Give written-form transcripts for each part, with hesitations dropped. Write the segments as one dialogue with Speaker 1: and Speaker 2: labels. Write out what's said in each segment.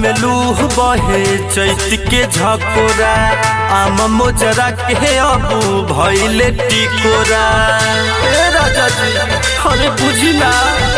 Speaker 1: में लूह बहे चैत के झकोरा आम मोजरा के अबू भइले टिकोरा। ए राजा जी अरे बुझी ना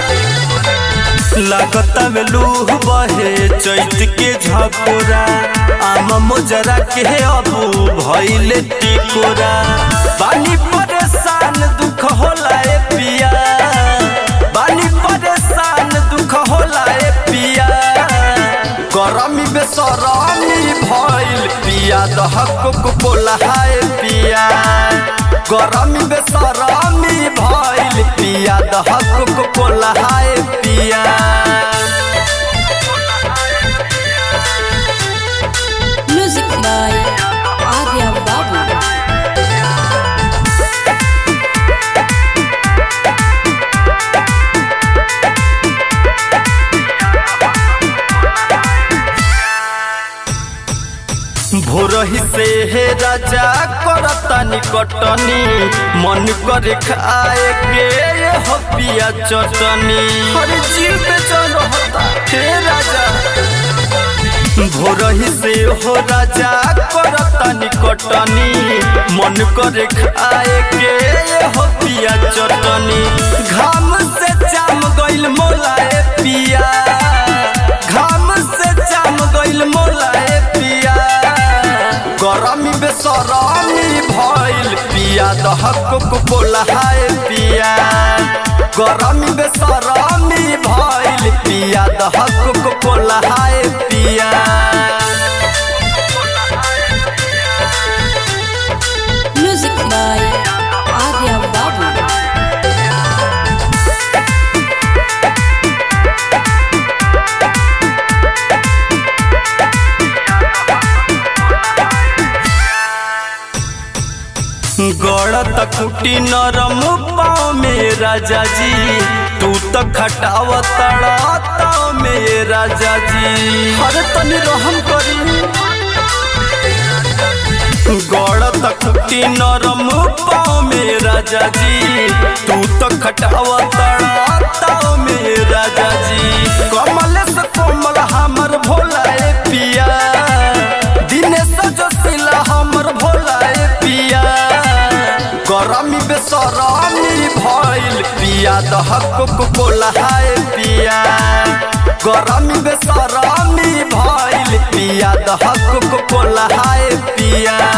Speaker 1: लागता में लूह बहे चैत के झकोरा आम मोजरा के अबू भइले टिकोरा। बानी परेशान दुख होला ए पिया, बानी परेशान दुख होला ए पिया। गरमी बेसरमी भइल पिया दहक बोला है पिया। गरमी बेसरमी भइल पिया दहक बोला है पिया।
Speaker 2: म्यूजिक बाय आर्या बाबू।
Speaker 1: भोरही से हे राजा करता निकटनी मन करे खाए के हो पिया चटनी। हर जीव बेचैन होता हे राजा। भोरही से हो राजा करता निकटनी मन करे खाए के हो पिया चटनी। घाम से जाम गइल मोला ए पिया, घाम से जाम गइल मोला ए पिया। गरमी बेसरमी भइल पिया दहक बोला है पिया। गरमी बेसरमी भइल पिया दहक बोला है पिया।
Speaker 2: म्यूजिक बाय आर्या बाबू।
Speaker 1: गड़त कुटी नरम पाँव में राजा जी तू तो खटावतड़ा में राजा जी। हर तनी रहम करी। गड़त कुटी नरम पाँव में राजा जी तू तो खटावतड़ा में राजा जी। कमल से कोमल हमर भोला ए पिया, दिनेश जोशीला हमर भोला ए पिया। गरमी बेसरमी भइल पिया दहक बोला है पिया। गरमी बेसरमी भइल पिया दहक बोला है पिया।